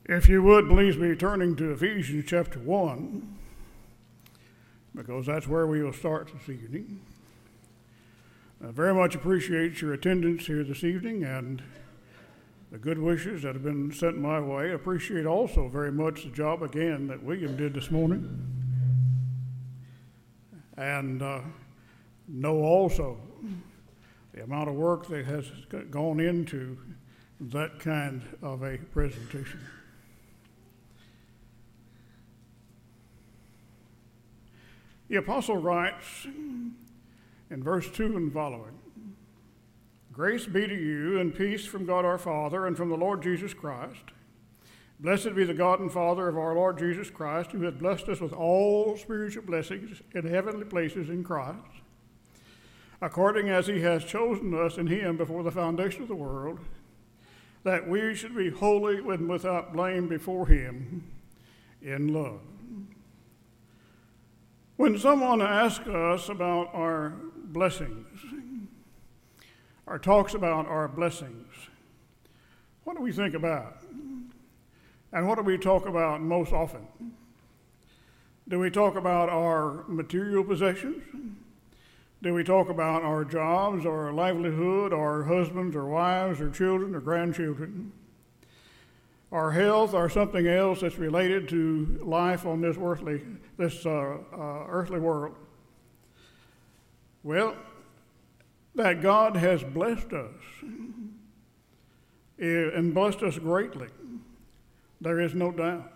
If you would, please be turning to Ephesians chapter 1, because that's where we will start this evening. I very much appreciate your attendance here this evening and the good wishes that have been sent my way. I appreciate also very much the job again that William did this morning. And know also the amount of work that has gone into that kind of a presentation. The apostle writes in verse 2 and following, "Grace be to you and peace from God our Father and from the Lord Jesus Christ. Blessed be the God and Father of our Lord Jesus Christ, who has blessed us with all spiritual blessings in heavenly places in Christ, according as he has chosen us in him before the foundation of the world, that we should be holy and without blame before him in love." When someone asks us about our blessings, or talks about our blessings, what do we think about? And what do we talk about most often? Do we talk about our material possessions? Do we talk about our jobs, our livelihood, our husbands, or wives, or children, or grandchildren? Our health, or something else that's related to life on this earthly world? Well, that God has blessed us and blessed us greatly, there is no doubt.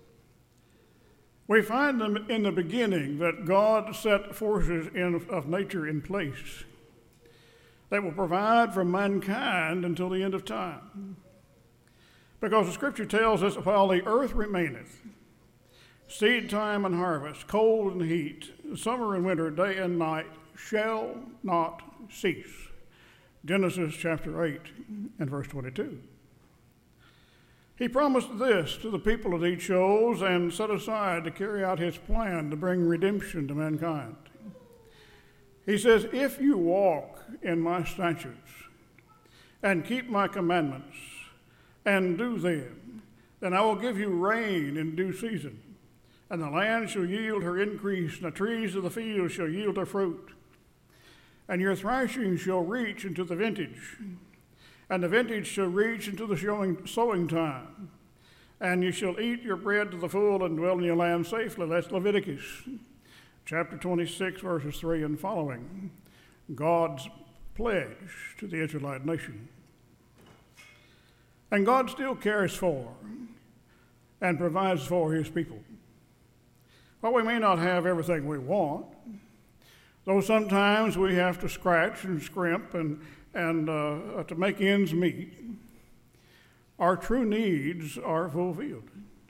We find them in the beginning that God set forces of nature in place that will provide for mankind until the end of time. Because the scripture tells us, while the earth remaineth, seed time and harvest, cold and heat, summer and winter, day and night, shall not cease. Genesis chapter 8 and verse 22. He promised this to the people that he chose and set aside to carry out his plan to bring redemption to mankind. He says, "If you walk in my statutes and keep my commandments and do them, then I will give you rain in due season, and the land shall yield her increase, and the trees of the field shall yield their fruit. And your threshing shall reach into the vintage, and the vintage shall reach into the sowing time. And you shall eat your bread to the full and dwell in your land safely." That's Leviticus chapter 26, verses 3 and following. God's pledge to the Israelite nation. And God still cares for and provides for his people. While we may not have everything we want, though sometimes we have to scratch and scrimp and to make ends meet, our true needs are fulfilled.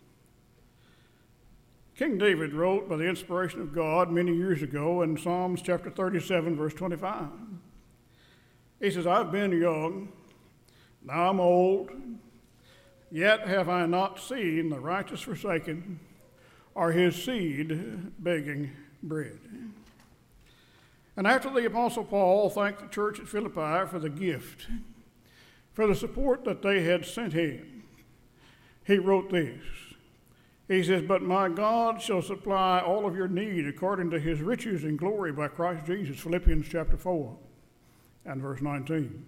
King David wrote by the inspiration of God many years ago in Psalms chapter 37, verse 25. He says, "I've been young, now I'm old, yet have I not seen the righteous forsaken, or his seed begging bread." And after the Apostle Paul thanked the church at Philippi for the gift, for the support that they had sent him, he wrote this. He says, "But my God shall supply all of your need according to his riches and glory by Christ Jesus." Philippians chapter 4 and verse 19.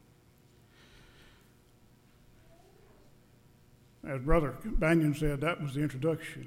As Brother Banyan said, that was the introduction.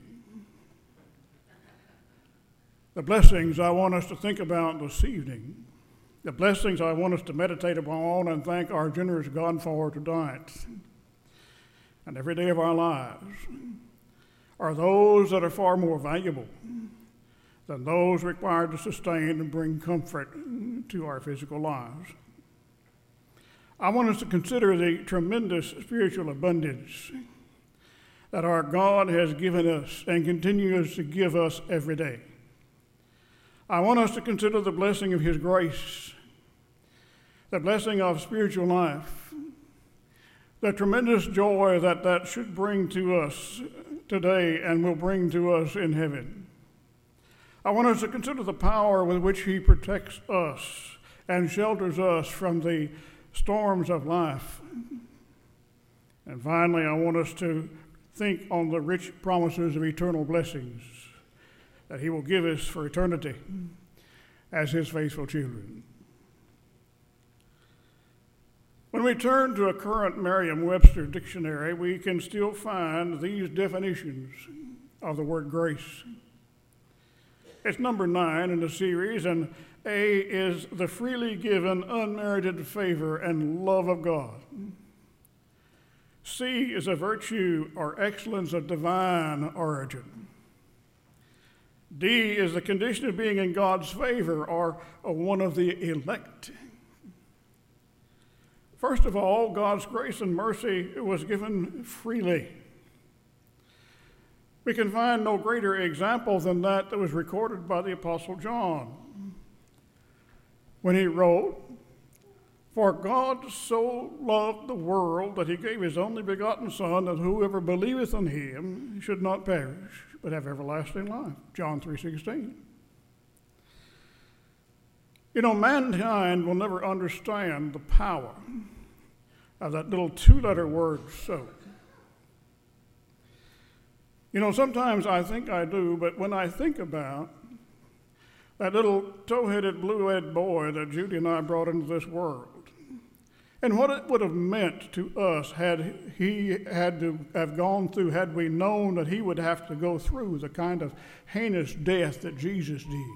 The blessings I want us to think about this evening, the blessings I want us to meditate upon and thank our generous God for tonight and every day of our lives, are those that are far more valuable than those required to sustain and bring comfort to our physical lives. I want us to consider the tremendous spiritual abundance that our God has given us and continues to give us every day. I want us to consider the blessing of his grace, the blessing of spiritual life, the tremendous joy that should bring to us today and will bring to us in heaven. I want us to consider the power with which he protects us and shelters us from the storms of life. And finally, I want us to think on the rich promises of eternal blessings that he will give us for eternity as his faithful children. When we turn to a current Merriam-Webster dictionary, we can still find these definitions of the word grace. It's number 9 in the series, and A is the freely given, unmerited favor and love of God. C is a virtue or excellence of divine origin. D is the condition of being in God's favor or one of the elect. First of all, God's grace and mercy was given freely. We can find no greater example than that was recorded by the Apostle John when he wrote, "For God so loved the world that he gave his only begotten Son, that whoever believeth on him should not perish, but have everlasting life." John 3:16. You know, mankind will never understand the power of that little 2-letter word, so. You know, sometimes I think I do, but when I think about that little tow-headed, blue-eyed boy that Judy and I brought into this world, and what it would have meant to us had he had to have gone through, had we known that he would have to go through the kind of heinous death that Jesus did.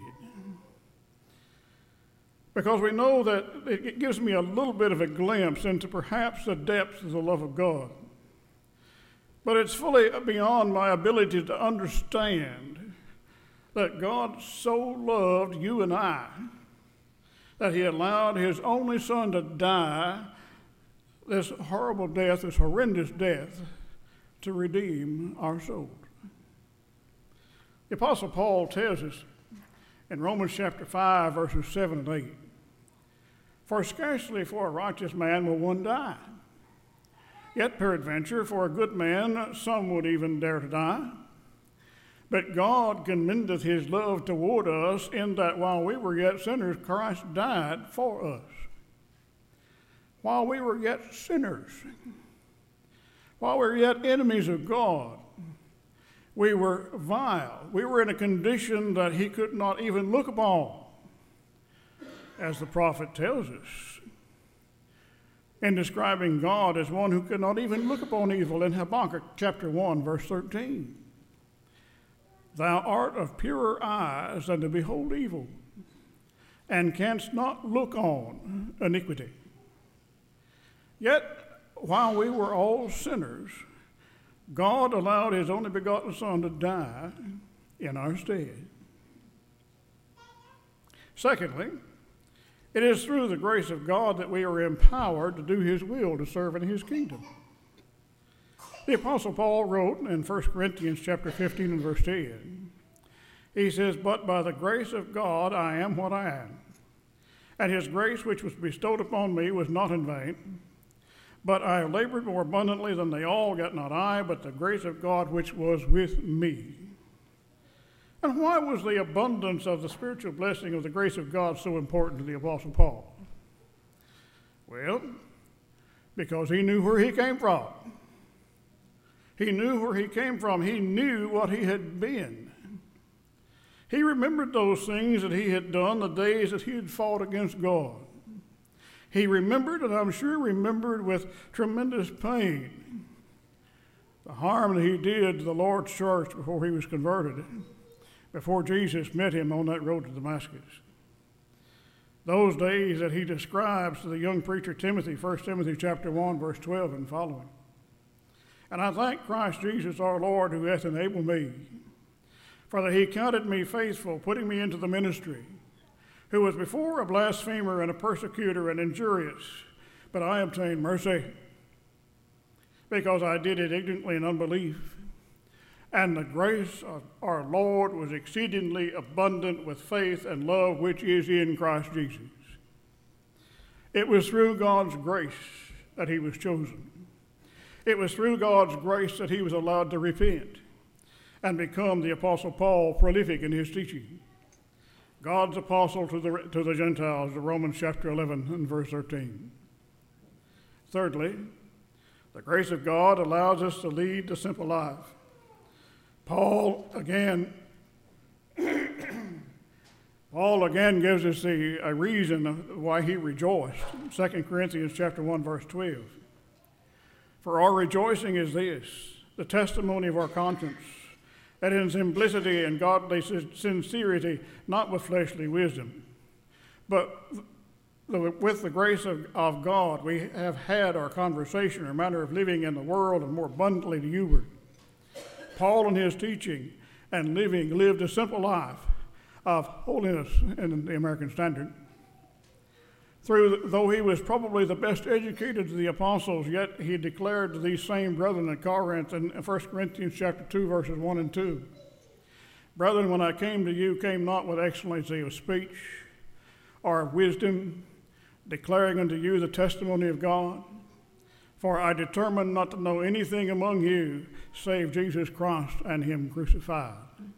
Because we know that it gives me a little bit of a glimpse into perhaps the depths of the love of God. But it's fully beyond my ability to understand that God so loved you and I that he allowed his only Son to die this horrible death, this horrendous death, to redeem our souls. The Apostle Paul tells us in Romans chapter 5, verses 7 and 8, "For scarcely for a righteous man will one die. Yet peradventure for a good man some would even dare to die. But God commendeth his love toward us, in that while we were yet sinners, Christ died for us." While we were yet sinners, while we were yet enemies of God, we were vile. We were in a condition that he could not even look upon, as the prophet tells us, in describing God as one who could not even look upon evil in Habakkuk chapter 1, verse 13. "Thou art of purer eyes than to behold evil, and canst not look on iniquity." Yet, while we were all sinners, God allowed his only begotten Son to die in our stead. Secondly, it is through the grace of God that we are empowered to do his will, to serve in his kingdom. The Apostle Paul wrote in 1 Corinthians chapter 15 and verse 10, he says, "But by the grace of God I am what I am. And his grace which was bestowed upon me was not in vain. But I labored more abundantly than they all, yet not I, but the grace of God which was with me." And why was the abundance of the spiritual blessing of the grace of God so important to the Apostle Paul? Well, because he knew where he came from. He knew where he came from. He knew what he had been. He remembered those things that he had done, the days that he had fought against God. He remembered, and I'm sure remembered with tremendous pain, the harm that he did to the Lord's church before he was converted, before Jesus met him on that road to Damascus. Those days that he describes to the young preacher Timothy, 1 Timothy chapter 1, verse 12 and following. "And I thank Christ Jesus our Lord, who hath enabled me, for that he counted me faithful, putting me into the ministry, who was before a blasphemer and a persecutor and injurious, but I obtained mercy, because I did it ignorantly in unbelief. And the grace of our Lord was exceedingly abundant with faith and love which is in Christ Jesus." It was through God's grace that he was chosen. It was through God's grace that he was allowed to repent and become the Apostle Paul, prolific in his teaching. God's apostle to the Gentiles, Romans chapter 11 and verse 13. Thirdly, The grace of God allows us to lead the simple life. Paul again gives us a reason why he rejoiced. 2 Corinthians chapter 1, verse 12. For our rejoicing is this, the testimony of our conscience, that in simplicity and godly sincerity, not with fleshly wisdom, but with the grace of God, we have had our conversation, our manner of living in the world, and more abundantly to you. Paul in his teaching and living lived a simple life of holiness in the American Standard. Though he was probably the best educated of the apostles, yet he declared to these same brethren at Corinth in 1 Corinthians chapter 2, verses 1 and 2, Brethren, when I came to you, came not with excellency of speech or of wisdom, declaring unto you the testimony of God. For I determined not to know anything among you save Jesus Christ and him crucified.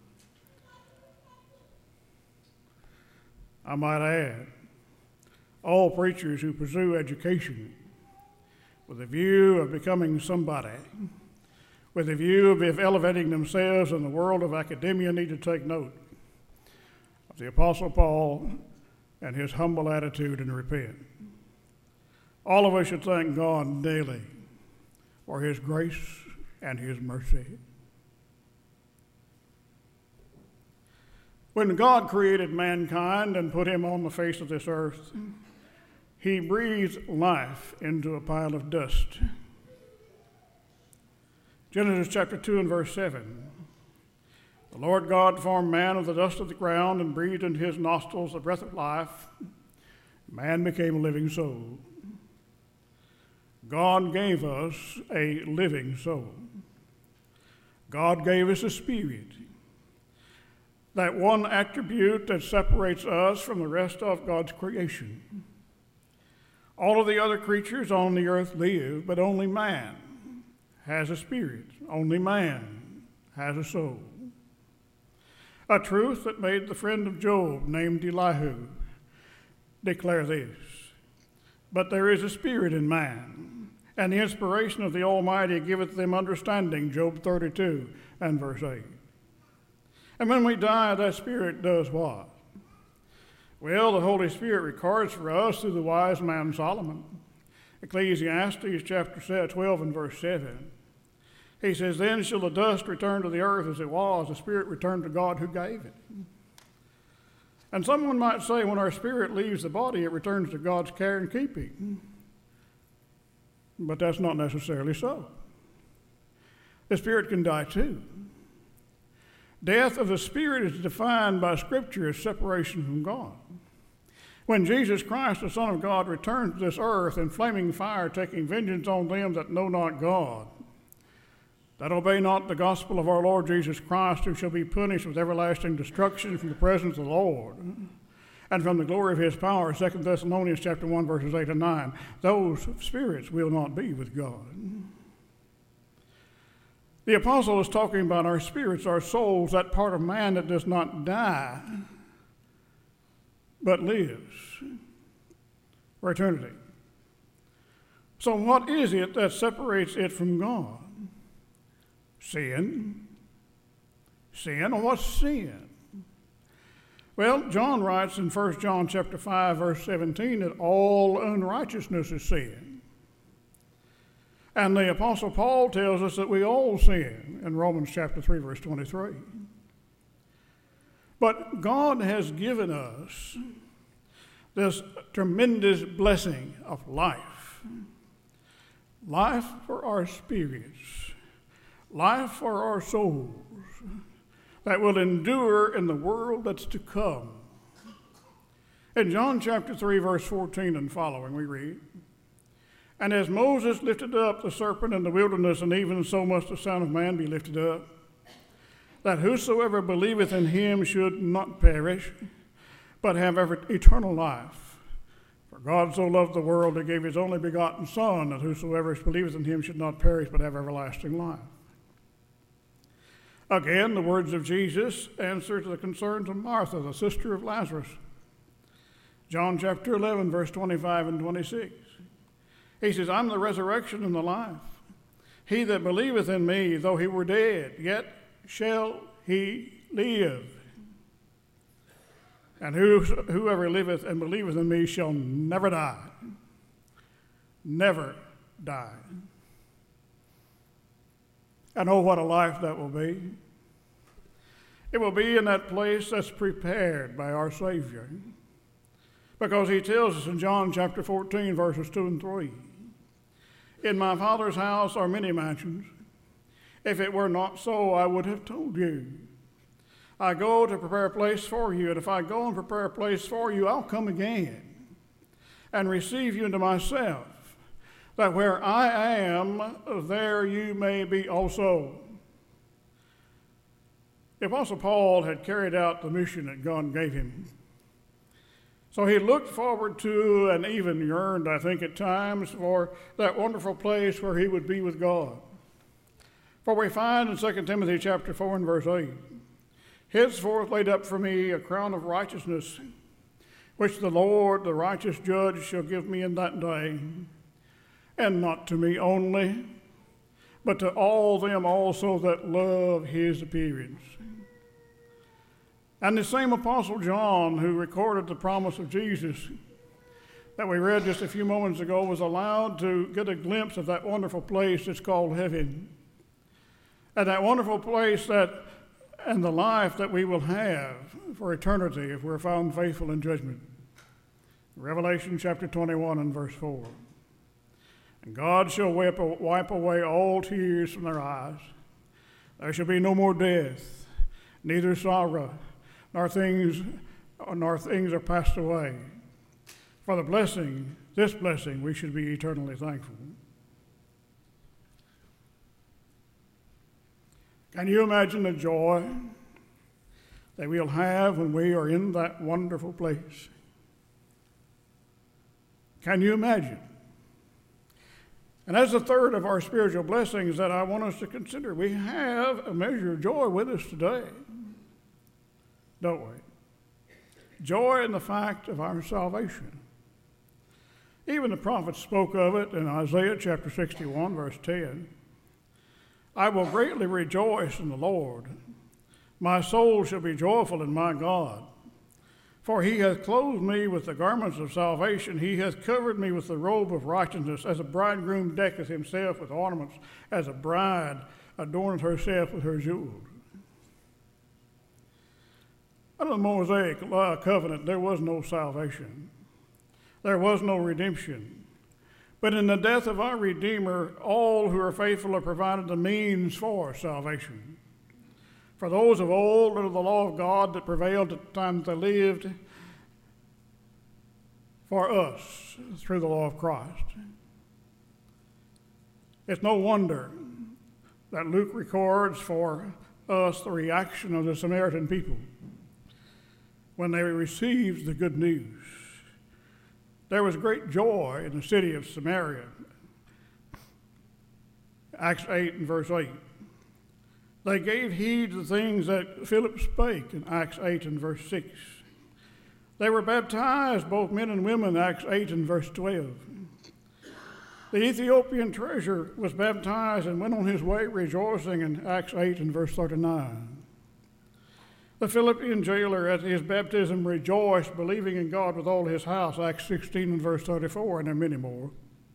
I might add, all preachers who pursue education with a view of becoming somebody, with a view of elevating themselves in the world of academia, need to take note of the Apostle Paul and his humble attitude and repent. All of us should thank God daily for his grace and his mercy. When God created mankind and put him on the face of this earth, he breathed life into a pile of dust. Genesis chapter 2 and verse 7. The Lord God formed man of the dust of the ground and breathed into his nostrils the breath of life. Man became a living soul. God gave us a living soul. God gave us a spirit. That one attribute that separates us from the rest of God's creation. All of the other creatures on the earth live, but only man has a spirit. Only man has a soul. A truth that made the friend of Job, named Elihu, declare this: But there is a spirit in man, and the inspiration of the Almighty giveth them understanding, Job 32 and verse 8. And when we die, that spirit does what? Well, the Holy Spirit records for us through the wise man Solomon. Ecclesiastes chapter 12 and verse 7. He says, Then shall the dust return to the earth as it was, the spirit return to God who gave it. And someone might say, when our spirit leaves the body, it returns to God's care and keeping. But that's not necessarily so. The spirit can die too. Death of the spirit is defined by Scripture as separation from God. When Jesus Christ, the Son of God, returns to this earth in flaming fire, taking vengeance on them that know not God, that obey not the gospel of our Lord Jesus Christ, who shall be punished with everlasting destruction from the presence of the Lord and from the glory of his power, 2 Thessalonians chapter 1, verses 8 and 9, those spirits will not be with God. The apostle is talking about our spirits, our souls, that part of man that does not die, but lives for eternity. So what is it that separates it from God? Sin. Sin? What's sin? Well, John writes in 1 John chapter 5, verse 17, that all unrighteousness is sin. And the Apostle Paul tells us that we all sin in Romans chapter 3, verse 23. But God has given us this tremendous blessing of life. Life for our spirits. Life for our souls that will endure in the world that's to come. In John chapter 3, verse 14 and following, we read, And as Moses lifted up the serpent in the wilderness, and even so must the Son of Man be lifted up, that whosoever believeth in him should not perish, but have eternal life. For God so loved the world that he gave his only begotten Son, that whosoever believeth in him should not perish, but have everlasting life. Again, the words of Jesus answer to the concerns of Martha, the sister of Lazarus. John chapter 11, verse 25 and 26. He says, I'm the resurrection and the life. He that believeth in me, though he were dead, yet shall he live. And whoever liveth and believeth in me shall never die. Never die. I know what a life that will be. It will be in that place that's prepared by our Savior. Because he tells us in John chapter 14, verses 2 and 3, in my Father's house are many mansions. If it were not so, I would have told you. I go to prepare a place for you, and if I go and prepare a place for you, I'll come again and receive you into myself, that where I am, there you may be also. The Apostle Paul had carried out the mission that God gave him. So he looked forward to and even yearned, I think at times, for that wonderful place where he would be with God. For we find in 2 Timothy chapter 4 and verse 8, henceforth laid up for me a crown of righteousness, which the Lord, the righteous judge, shall give me in that day, and not to me only, but to all them also that love his appearance. And the same Apostle John, who recorded the promise of Jesus that we read just a few moments ago, was allowed to get a glimpse of that wonderful place that's called heaven. And that wonderful place and the life that we will have for eternity if we're found faithful in judgment. Revelation chapter 21 and verse 4. And God shall wipe away all tears from their eyes. There shall be no more death, neither sorrow, nor things are passed away. For this blessing, we should be eternally thankful. Can you imagine the joy that we'll have when we are in that wonderful place? Can you imagine? And as the third of our spiritual blessings that I want us to consider, we have a measure of joy with us today, don't we? Joy in the fact of our salvation. Even the prophets spoke of it in Isaiah chapter 61, verse 10. I will greatly rejoice in the Lord. My soul shall be joyful in my God. For he hath clothed me with the garments of salvation. He hath covered me with the robe of righteousness, as a bridegroom decketh himself with ornaments, as a bride adorneth herself with her jewels. Under the Mosaic covenant, there was no salvation. There was no redemption. But in the death of our Redeemer, all who are faithful are provided the means for salvation. For those of old, under the law of God that prevailed at the time that they lived, for us, through the law of Christ. It's no wonder that Luke records for us the reaction of the Samaritan people when they received the good news. There was great joy in the city of Samaria. Acts 8 and verse 8. They gave heed to the things that Philip spake in Acts 8 and verse 6. They were baptized, both men and women, Acts 8 and verse 12. The Ethiopian treasurer was baptized and went on his way rejoicing in Acts 8 and verse 39. The Philippian jailer at his baptism rejoiced, believing in God with all his house, Acts 16 and verse 34, and there are many more.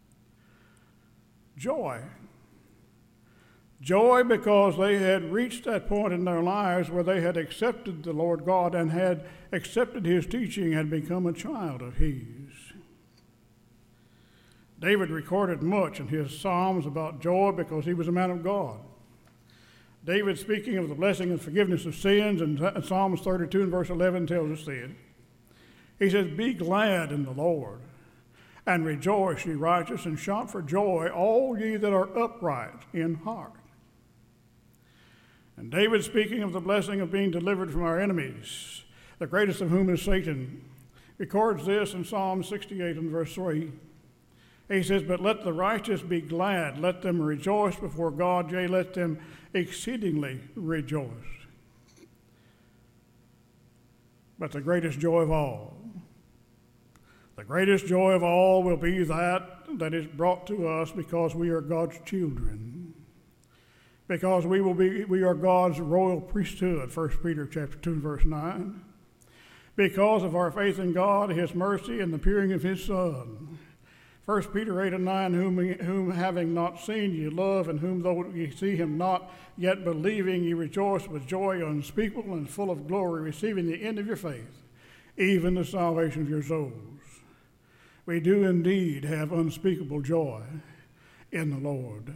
Joy. Joy because they had reached that point in their lives where they had accepted the Lord God and had accepted his teaching and become a child of his. David recorded much in his Psalms about joy because he was a man of God. David, speaking of the blessing and forgiveness of sins in Psalms 32 and verse 11, tells us this. He says, be glad in the Lord, and rejoice, ye righteous, and shout for joy, all ye that are upright in heart. And David, speaking of the blessing of being delivered from our enemies, the greatest of whom is Satan, records this in Psalm 68 and verse 3. He says, but let the righteous be glad, let them rejoice before God, yea, let them exceedingly rejoice. But the greatest joy of all will be that is brought to us because we are God's children. because we are God's royal priesthood, 1 Peter chapter 2, verse 9. Because of our faith in God, his mercy, and the appearing of his Son. 1 Peter 8 and 9, whom having not seen ye love, and whom though ye see him not, yet believing ye rejoice with joy unspeakable and full of glory, receiving the end of your faith, even the salvation of your souls. We do indeed have unspeakable joy in the Lord.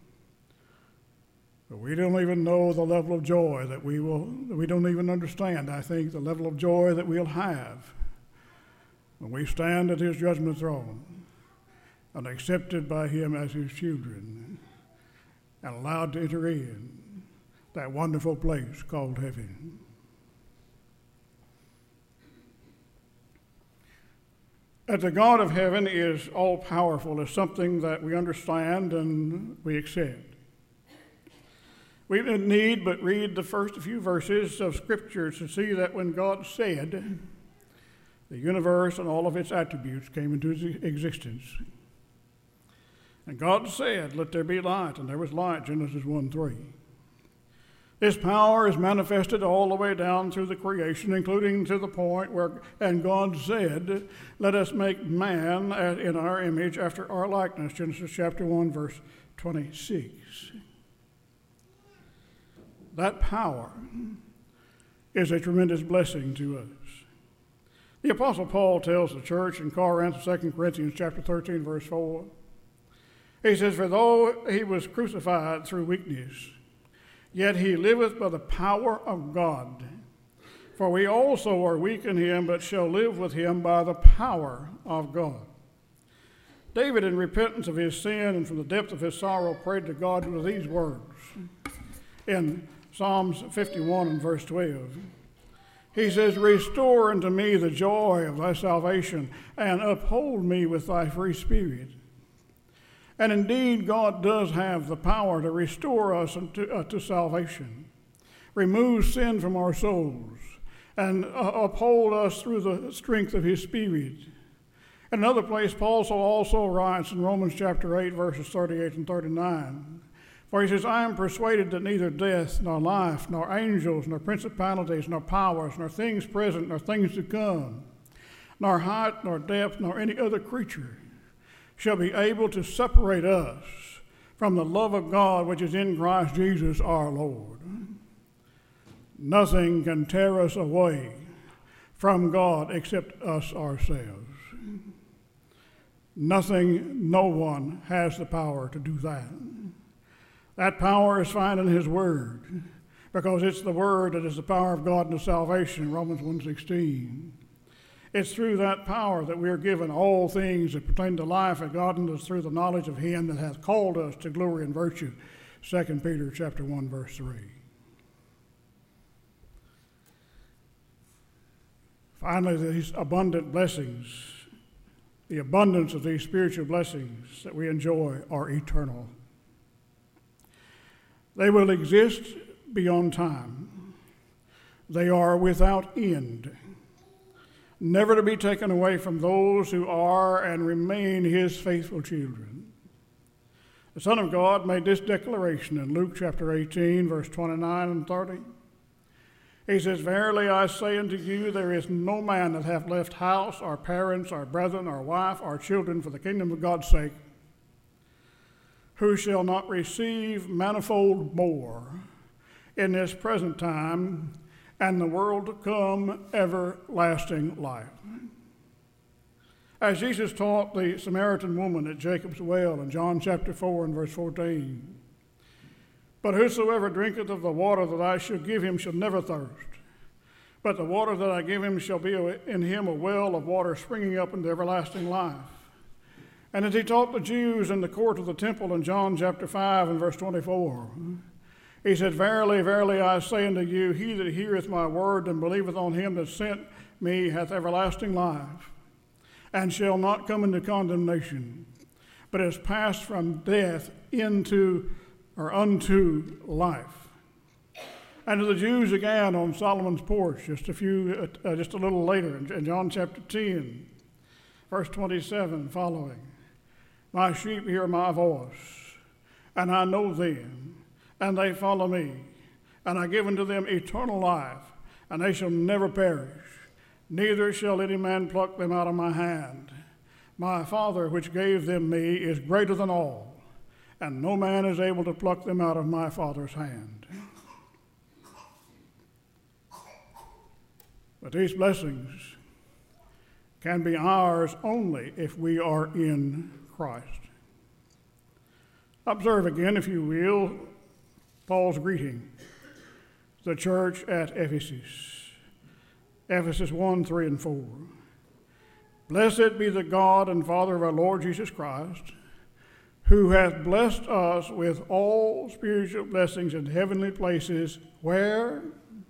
But we don't even know the level of joy that we don't even understand, I think, the level of joy that we'll have when we stand at his judgment throne and accepted by him as his children and allowed to enter in that wonderful place called heaven. That the God of heaven is all-powerful is something that we understand and we accept. We didn't need but read the first few verses of Scripture to see that when God said, the universe and all of its attributes came into existence. And God said, let there be light, and there was light, Genesis 1:3. This power is manifested all the way down through the creation, including to the point where, and God said, let us make man in our image after our likeness, Genesis chapter 1, verse 26. That power is a tremendous blessing to us. The Apostle Paul tells the church in Corinth, 2 Corinthians chapter 13, verse 4, he says, for though he was crucified through weakness, yet he liveth by the power of God. For we also are weak in him, but shall live with him by the power of God. David, in repentance of his sin and from the depth of his sorrow, prayed to God with these words in Psalms 51 and verse 12. He says, restore unto me the joy of thy salvation, and uphold me with thy free spirit. And indeed, God does have the power to restore us to salvation, remove sin from our souls, and uphold us through the strength of his Spirit. In another place, Paul also writes in Romans chapter 8, verses 38 and 39, for he says, I am persuaded that neither death, nor life, nor angels, nor principalities, nor powers, nor things present, nor things to come, nor height, nor depth, nor any other creature shall be able to separate us from the love of God which is in Christ Jesus our Lord. Nothing can tear us away from God except us ourselves. Nothing, no one has the power to do that. That power is found in his word, because it's the word that is the power of God unto salvation, Romans 1:16. It's through that power that we are given all things that pertain to life and godliness through the knowledge of him that hath called us to glory and virtue, 2 Peter chapter 1, verse 3. Finally, these abundant blessings, the abundance of these spiritual blessings that we enjoy are eternal. They will exist beyond time. They are without end, never to be taken away from those who are and remain his faithful children. The Son of God made this declaration in Luke chapter 18, verse 29 and 30. He says, verily I say unto you, there is no man that hath left house, or parents, or brethren, or wife, or children for the kingdom of God's sake, who shall not receive manifold more in this present time, and the world to come everlasting life. As Jesus taught the Samaritan woman at Jacob's well in John chapter 4 and verse 14, but whosoever drinketh of the water that I shall give him shall never thirst, but the water that I give him shall be in him a well of water springing up into everlasting life. And as he taught the Jews in the court of the temple in John chapter 5 and verse 24, he said, verily, verily, I say unto you, he that heareth my word and believeth on him that sent me hath everlasting life, and shall not come into condemnation, but is passed from death into or unto life. And to the Jews again on Solomon's porch, just a little later in John chapter 10, verse 27 following, my sheep hear my voice, and I know them, and they follow me. And I give unto them eternal life, and they shall never perish, neither shall any man pluck them out of my hand. My Father, which gave them me, is greater than all, and no man is able to pluck them out of my Father's hand. But these blessings can be ours only if we are in Christ. Observe again, if you will, Paul's greeting to the church at Ephesus. Ephesus 1, 3, and 4. Blessed be the God and Father of our Lord Jesus Christ, who hath blessed us with all spiritual blessings in heavenly places, where?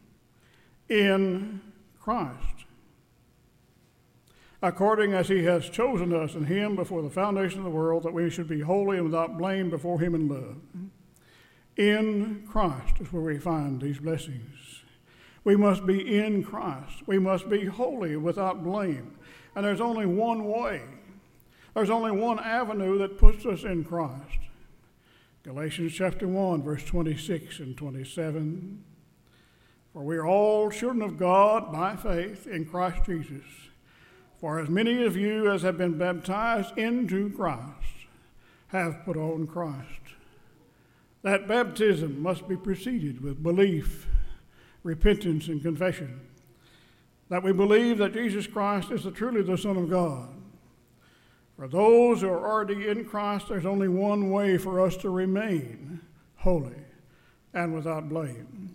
In Christ, according as he has chosen us in him before the foundation of the world, that we should be holy and without blame before him in love. In Christ is where we find these blessings. We must be in Christ. We must be holy without blame. And there's only one way. There's only one avenue that puts us in Christ. Galatians chapter 1, verse 26 and 27. For we are all children of God by faith in Christ Jesus. For as many of you as have been baptized into Christ have put on Christ. That baptism must be preceded with belief, repentance, and confession. That we believe that Jesus Christ is truly the Son of God. For those who are already in Christ, there's only one way for us to remain holy and without blame.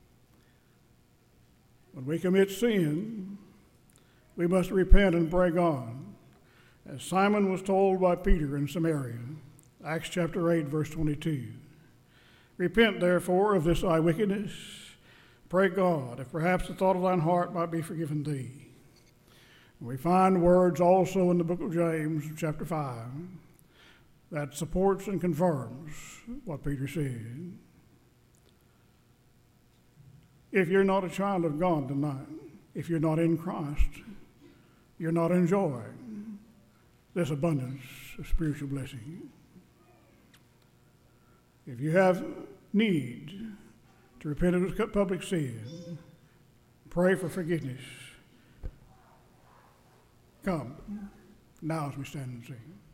When we commit sin, we must repent and break on, as Simon was told by Peter in Samaria, Acts chapter 8, verse 22. Repent, therefore, of this thy wickedness. Pray God, if perhaps the thought of thine heart might be forgiven thee. We find words also in the book of James, chapter 5, that supports and confirms what Peter said. If you're not a child of God tonight, if you're not in Christ, you're not enjoying this abundance of spiritual blessing. If you have need to repent of public sin, pray for forgiveness. Come, now as we stand and sing.